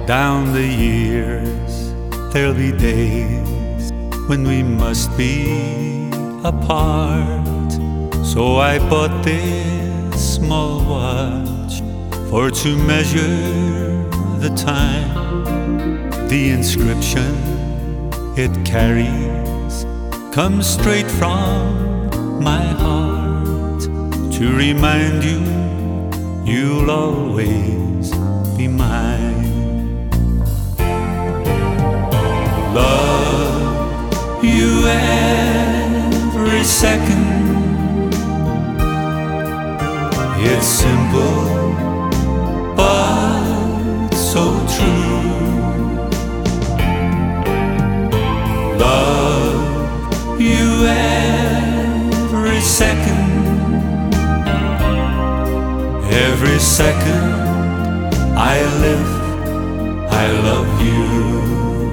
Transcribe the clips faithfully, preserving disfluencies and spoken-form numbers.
Down the years, there'll be days when we must be apart. So I bought this small watch for to measure the time. The inscription it carries comes straight from my heart to remind you you'll always be mine. Love you every second. It's simple but so true. Love you every second. Every second I live, I love you.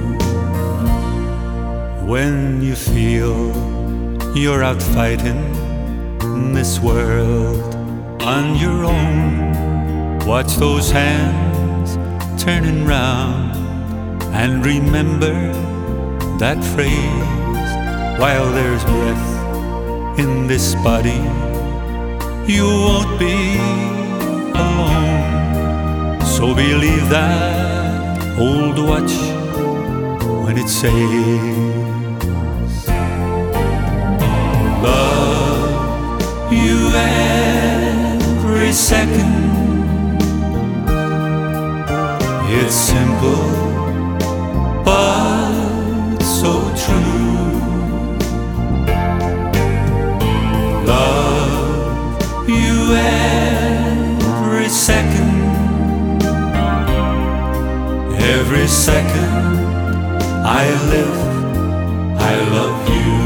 When you feel you're out fighting this world on your own, watch those hands turning round and remember that phrase: while there's breath in this body, you won't be alone. So believe that old watch when it says, love you every second. It's simple but so true. Love you every second. Every second I live, I love you.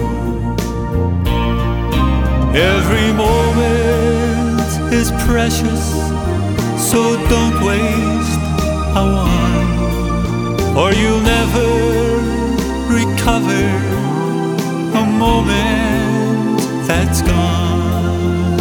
Every moment is precious, so don't waste a one, or you'll never recover a moment that's gone.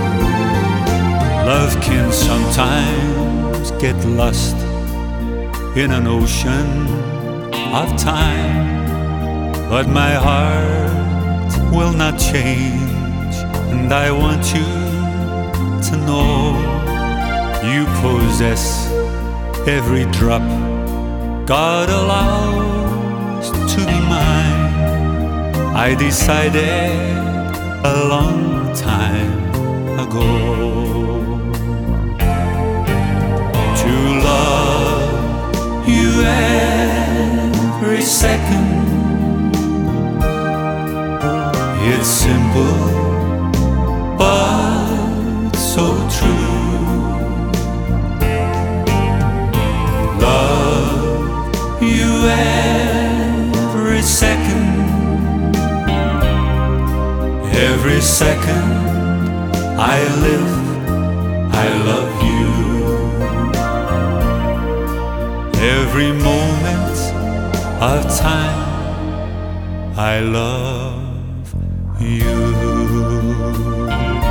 Love can sometimes get lost in an ocean of time, but my heart will not change, and I want you to know you possess every drop God allows to be mine. I decided a long time ago to love you every second. It's simple but so true. Love you every second. Every second I live, I love you. Every moment of time I love you.